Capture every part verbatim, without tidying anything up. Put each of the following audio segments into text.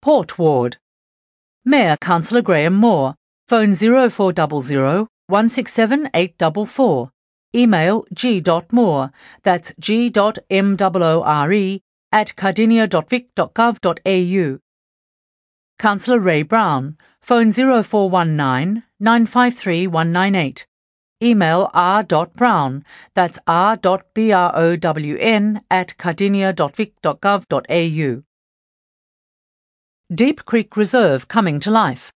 Port Ward. Mayor Councillor Graham Moore. Phone zero four zero zero, one six seven, eight four four. Email g.moore, that's g.moore, at cardinia dot vic dot gov dot a u. Councillor Ray Brown. Phone zero four one nine, nine five three, one nine eight. Email r.brown, that's r.brown, at cardinia dot vic dot gov dot a u. Deep Creek Reserve coming to life.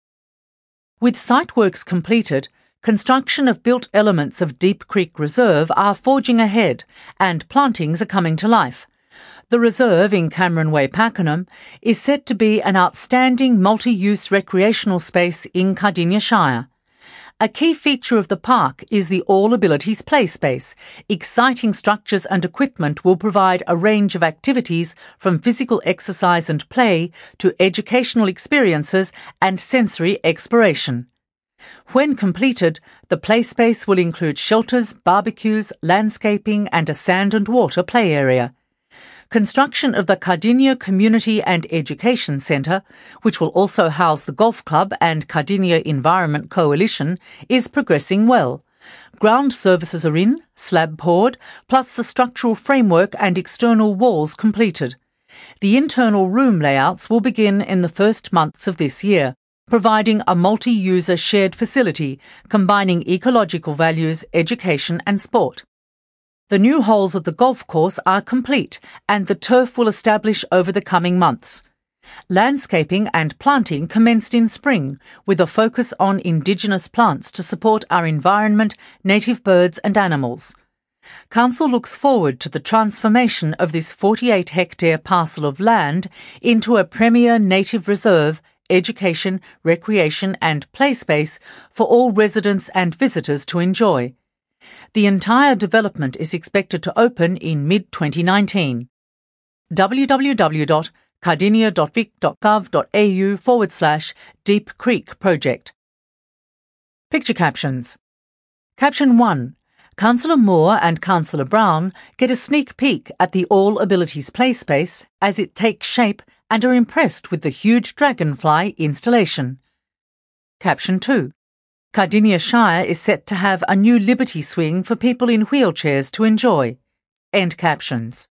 With site works completed, construction of built elements of Deep Creek Reserve are forging ahead and plantings are coming to life. The reserve in Cameron Way, Pakenham, is set to be an outstanding multi-use recreational space in Cardinia Shire. A key feature of the park is the All Abilities Play Space. Exciting structures and equipment will provide a range of activities from physical exercise and play to educational experiences and sensory exploration. When completed, the play space will include shelters, barbecues, landscaping and a sand and water play area. Construction of the Cardinia Community and Education Centre, which will also house the Golf Club and Cardinia Environment Coalition, is progressing well. Ground services are in, slab poured, plus the structural framework and external walls completed. The internal room layouts will begin in the first months of this year, providing a multi-user shared facility combining ecological values, education and sport. The new holes of the golf course are complete and the turf will establish over the coming months. Landscaping and planting commenced in spring with a focus on indigenous plants to support our environment, native birds and animals. Council looks forward to the transformation of this forty-eight hectare parcel of land into a premier native reserve, education, recreation and play space for all residents and visitors to enjoy. The entire development is expected to open in mid twenty nineteen. w w w dot cardinia dot vic dot gov dot a u forward slash Deep Creek Project. Picture captions. Caption one. Councillor Moore and Councillor Brown get a sneak peek at the All Abilities Play Space as it takes shape and are impressed with the huge dragonfly installation. Caption two. Cardinia Shire is set to have a new Liberty swing for people in wheelchairs to enjoy. End captions.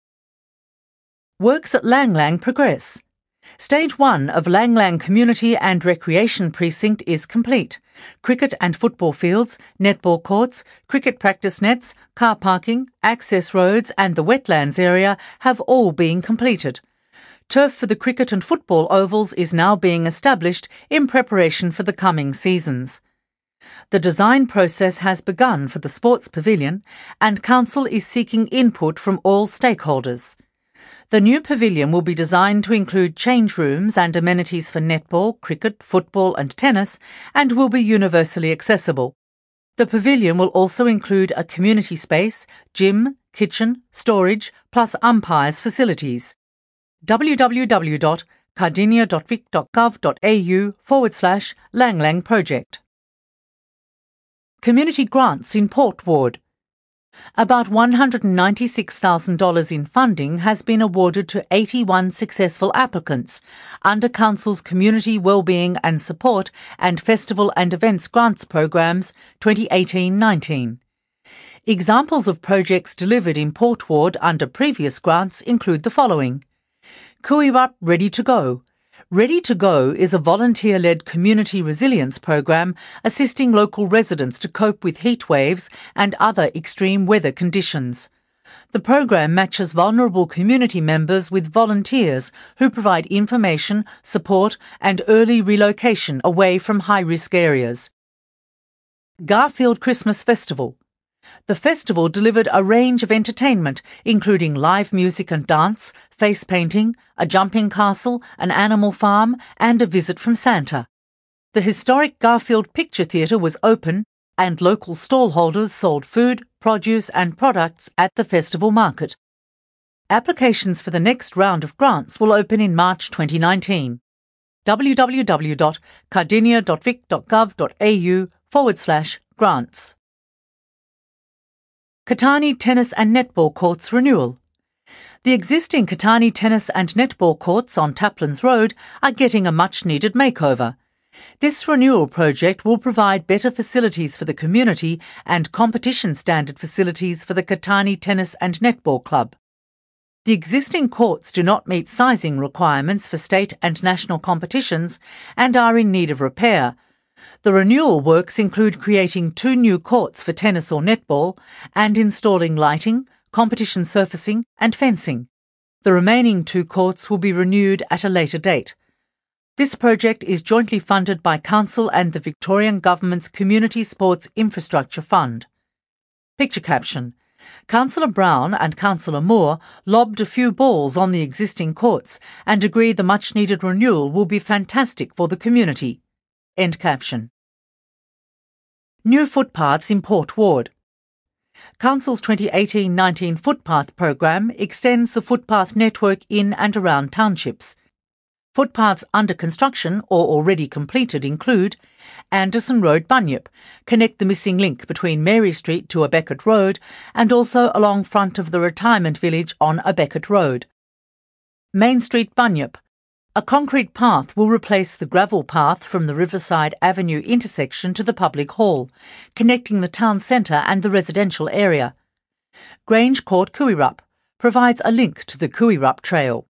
Works at Lang Lang progress. Stage one of Lang Lang Community and Recreation Precinct is complete. Cricket and football fields, netball courts, cricket practice nets, car parking, access roads and the wetlands area have all been completed. Turf for the cricket and football ovals is now being established in preparation for the coming seasons. The design process has begun for the Sports Pavilion and Council is seeking input from all stakeholders. The new pavilion will be designed to include change rooms and amenities for netball, cricket, football and tennis and will be universally accessible. The pavilion will also include a community space, gym, kitchen, storage, plus umpires facilities. w w w dot cardinia dot vic dot gov dot a u forward slash Lang Lang Project. Community grants in Port Ward. About one hundred ninety-six thousand dollars in funding has been awarded to eighty-one successful applicants under Council's Community Wellbeing and Support and Festival and Events Grants Programs twenty eighteen nineteen. Examples of projects delivered in Port Ward under previous grants include the following. Kuiwap Ready to Go. Ready to Go is a volunteer-led community resilience program assisting local residents to cope with heat waves and other extreme weather conditions. The program matches vulnerable community members with volunteers who provide information, support and early relocation away from high-risk areas. Garfield Christmas Festival. The festival delivered a range of entertainment, including live music and dance, face painting, a jumping castle, an animal farm, and a visit from Santa. The historic Garfield Picture Theatre was open, and local stallholders sold food, produce, and products at the festival market. Applications for the next round of grants will open in March twenty nineteen. w w w dot cardinia dot vic dot gov dot a u forward slash grants. Katani Tennis and Netball Courts Renewal. The existing Katani tennis and netball courts on Taplan's Road are getting a much-needed makeover. This renewal project will provide better facilities for the community and competition-standard facilities for the Katani Tennis and Netball Club. The existing courts do not meet sizing requirements for state and national competitions and are in need of repair. The renewal works include creating two new courts for tennis or netball and installing lighting, competition surfacing and fencing. The remaining two courts will be renewed at a later date. This project is jointly funded by Council and the Victorian Government's Community Sports Infrastructure Fund. Picture caption: Councillor Brown and Councillor Moore lobbed a few balls on the existing courts and agreed the much-needed renewal will be fantastic for the community. End caption. New footpaths in Port Ward. Council's twenty eighteen nineteen footpath program extends the footpath network in and around townships. Footpaths under construction or already completed include Anderson Road, Bunyip, connect the missing link between Mary Street to Abecket Road and also along front of the retirement village on Abecket Road. Main Street, Bunyip, a concrete path will replace the gravel path from the Riverside Avenue intersection to the public hall, connecting the town centre and the residential area. Grange Court, Cooirup, provides a link to the Cooirup Trail.